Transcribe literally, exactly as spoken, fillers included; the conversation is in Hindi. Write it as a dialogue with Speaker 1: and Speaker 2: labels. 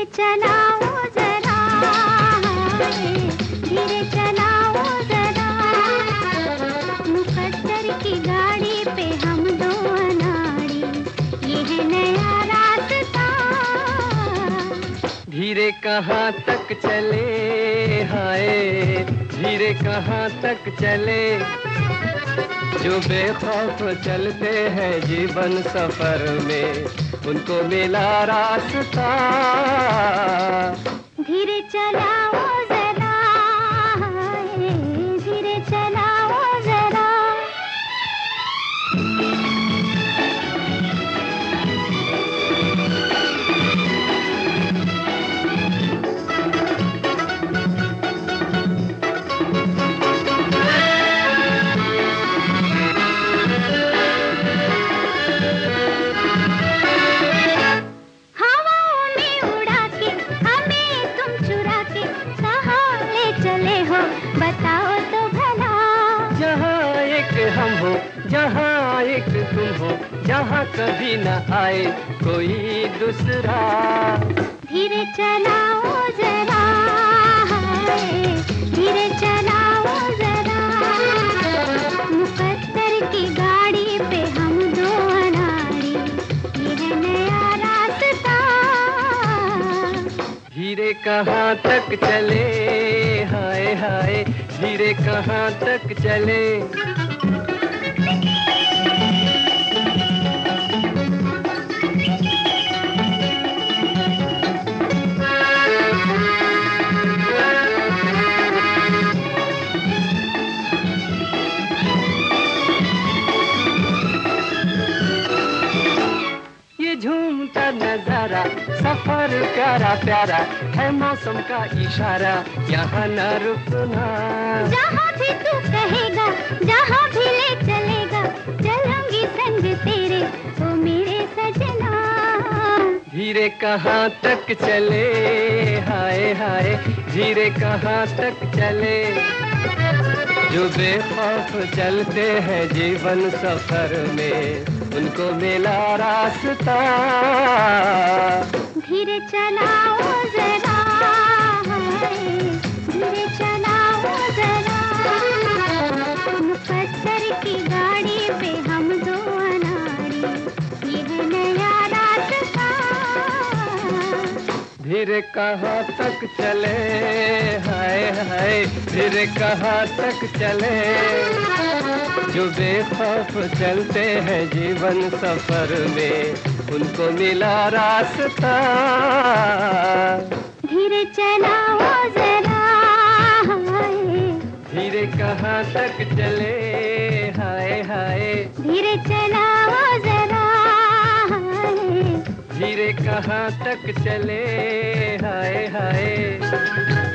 Speaker 1: चलाओ जरा, धीरे चलाओ जरा, मुकद्दर की गाड़ी पे हम दो अनाड़ी, ये है नया रास्ता।
Speaker 2: धीरे कहाँ तक चले हाय, धीरे कहाँ तक चले, जो बेखौफ चलते हैं जीवन सफर में, उनको मिला रास्ता।
Speaker 1: धीरे चलाओ जरा, धीरे चलाओ जरा। बताओ तो भला,
Speaker 2: जहाँ एक हम हो, जहाँ एक तुम हो, जहाँ कभी न आए कोई दूसरा।
Speaker 1: धीरे चलाओ जरा, धीरे चलाओ जरा, मुकद्दर की गाड़ी पे हम दो अनाड़ी, ये है नया रास्ता।
Speaker 2: धीरे कहाँ तक चले हाय हाय, धीरे कहाँ तक चले। ये झूमता नजारा सफर प्यारा प्यारा है, मौसम का इशारा यहाँ न रुकना।
Speaker 1: जहाँ भी तू कहेगा, जहाँ भी ले चलेगा, चलूंगी संग तेरे ओ मेरे सजना।
Speaker 2: धीरे कहाँ तक चले हाय हाय, धीरे कहाँ तक चले, जो बेखौफ चलते हैं जीवन सफर में, उनको मिला रास्ता।
Speaker 1: धीरे चलाओ जरा, धीरे चलाओ जरा, मुकद्दर की गाड़ी पे हम दो अनाड़ी, ये है नया रास्ता।
Speaker 2: धीरे कहाँ तक चले हाय हाय, धीरे कहाँ तक चले, जो बेखौफ चलते हैं जीवन सफर में, उनको मिला रास्ता।
Speaker 1: धीरे चलाओ जरा,
Speaker 2: धीरे कहाँ तक चले हाय हाय,
Speaker 1: धीरे चलाओ जरा,
Speaker 2: धीरे कहाँ तक चले हाय हाय।